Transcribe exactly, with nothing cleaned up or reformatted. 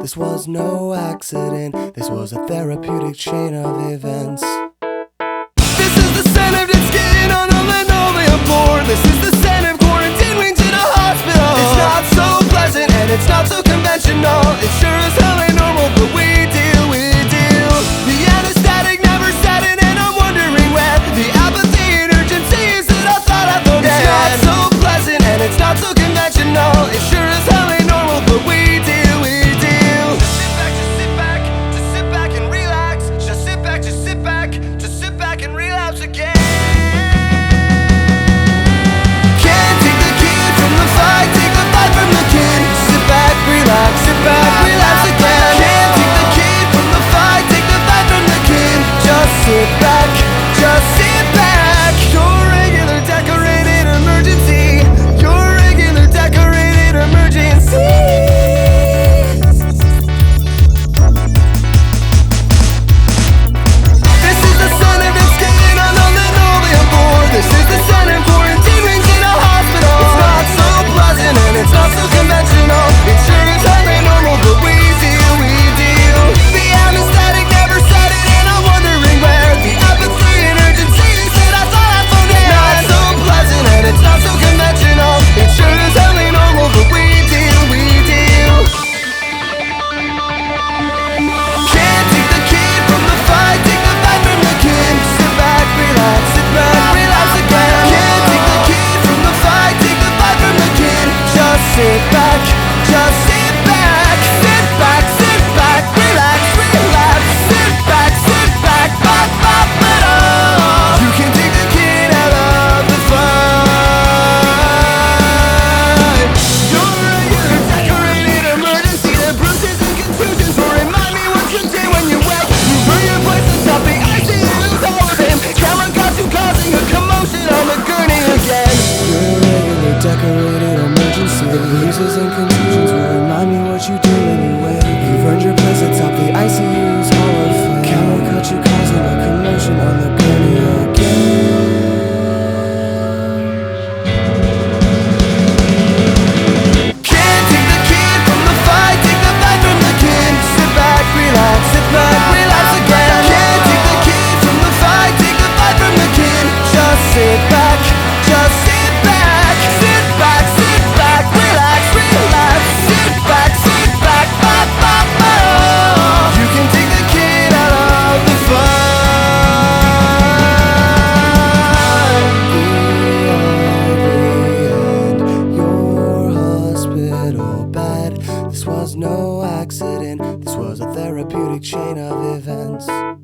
This was no accident, this was a therapeutic chain of events. This is the scent of dead skin on a linoleum floor. This is the scent of quarantine wings in a hospital. It's not so pleasant and it's not so conventional. It sure as hell ain't normal, but we deal, we deal. The anesthetic never set in and I'm wondering where the apathy and urgency is that I thought I phoned in. It's not so pleasant and it's not so conventional. It sure as hell ain't normal, but we deal, we deal. Just sit back, just sit back, just sit back and relax. Just sit back, just sit back, just sit back and relapse again. Can't take the kid from the fight, take the fight from the kid. Sit back, relax, sit back, relapse again. Can't take the kid from the fight, take the fight from the kid. Just sit back, just sit back. Your regular decorated emergency. Your regular decorated emergency. This is the son of its skin on a linoleum floor. This is the son of quarantine rings in a hospital. It's not so pleasant and it's not so conventional. It sure is highly normal, but we deal, we deal. The anesthetic never set it and I'm wondering where the apathy and urgency is that I thought I phoned in. Not so pleasant and it's not so conventional. It sure is highly normal, but we deal, we deal. Can't take the kid from the fight, take the fight from the kid. Sit back, relax, sit back, relapse again. Can't take the kid from the fight, take the fight from the kid. Just sit back, just sit back, sit back, sit back, relax, relapse. Sit back, sit back, ba ba ba da. You can take the kid out of the fight. Your regular decorated emergency. The bruises and contusions will remind me what you did when you wake. You burn your place atop the I C U's all of him. Camera got you causing a commotion on the gurney again. Your regular decorated emergency. The bruises and contusions will remind me what you did when you wake. You burned your place atop the I C U's hall of fame. Camera caught you causing a commotion on the gurney again. Can't take the kid from the fight, take the fight from the kid. Sit back, relax, sit back, relapse again. Can't take the kid from the fight, take the fight from the kid. Just sit back, just sit back, sit back, sit back, relax, relapse. Sit back, sit back, ba ba ba. You can take the kid out of the fight. The end, your hospital bed. This was no accident, this was a therapeutic chain of events.